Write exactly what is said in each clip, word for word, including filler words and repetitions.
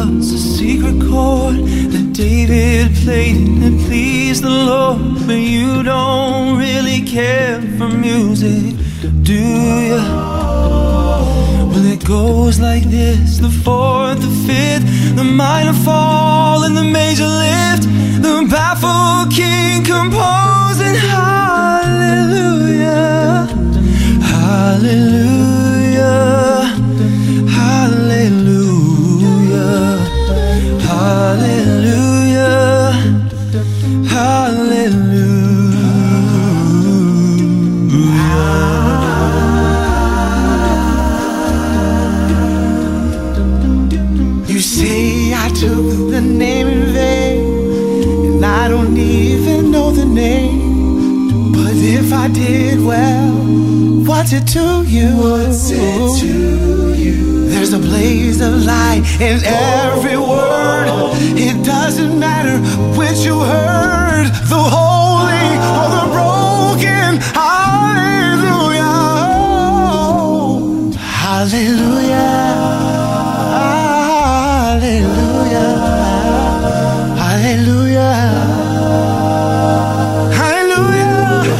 was a secret chord that David played and it pleased the Lord. But you don't really care for music, do you? Well, it goes like this: the fourth, the fifth, the minor fall and the major lift, the baffled king composing hallelujah, hallelujah, hallelujah, hallelujah, hallelujah. You say I took the name in vain, and I don't even know the name. But if I did, well, what's it to you? What's it to you? There's a blaze of light in every word. It doesn't matter which you heard, the holy or the broken. Hallelujah, hallelujah, hallelujah, hallelujah, hallelujah,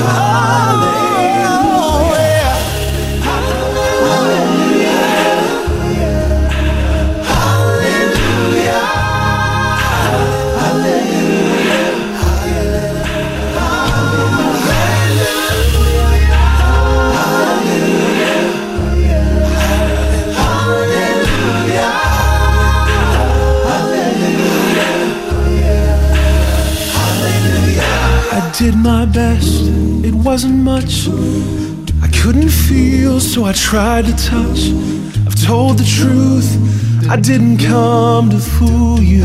I did my best, it wasn't much. I couldn't feel, so I tried to touch. I've told the truth, I didn't come to fool you.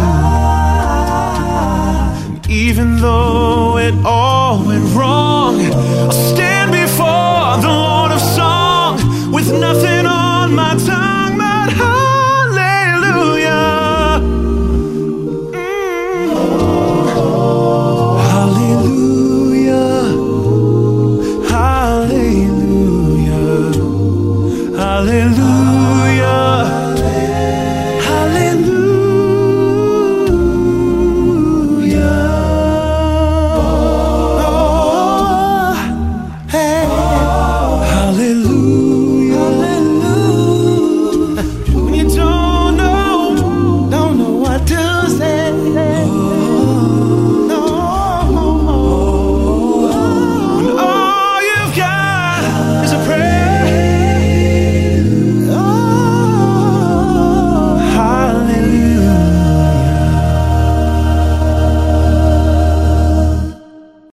And even though it all went wrong, I'll stand before the Lord of Song with nothing on my tongue but hallelujah. Mm. Hallelujah, hallelujah, hallelujah.